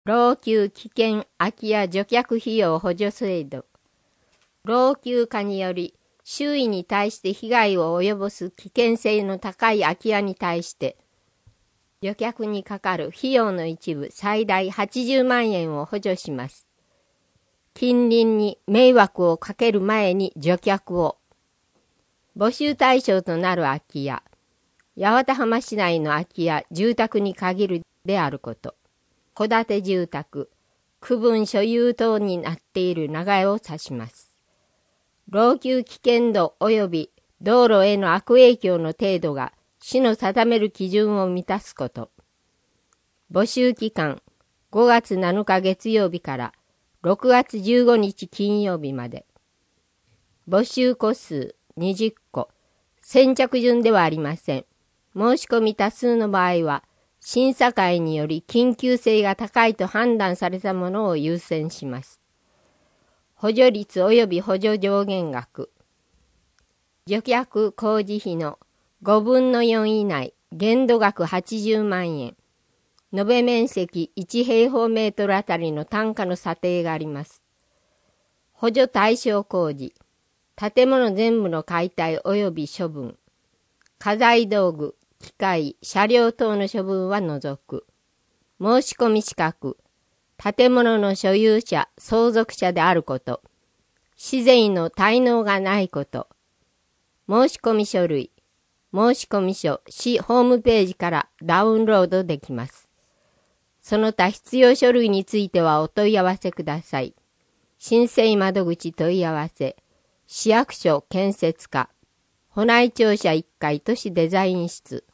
老朽危険空き家除却費用補助制度。老朽化により周囲に対して被害を及ぼす危険性の高い空き家に対して除却にかかる費用の一部最大80万円を補助します。近隣に迷惑をかける前に除却を。募集対象となる空き家。八幡浜市内の空き家、住宅に限るであること。戸建て住宅、区分所有等になっている長屋を指します。老朽危険度及び道路への悪影響の程度が市の定める基準を満たすこと。募集期間5月7日月曜日から6月15日金曜日まで。募集戸数20戸。先着順ではありません。申し込み多数の場合は、審査会により緊急性が高いと判断されたものを優先します。補助率及び補助上限額。除却工事費の5分の4以内、限度額80万円。延べ面積1平方メートルあたりの単価の査定があります。補助対象工事。建物全部の解体及び処分。家財道具。機械、車両等の処分は除く。申し込み資格、建物の所有者、相続者であること。市税の滞納がないこと。申し込み書類、申し込み書、市ホームページからダウンロードできます。その他必要書類についてはお問い合わせください。申請窓口問い合わせ、市役所建設課、保内庁舎1階都市デザイン室。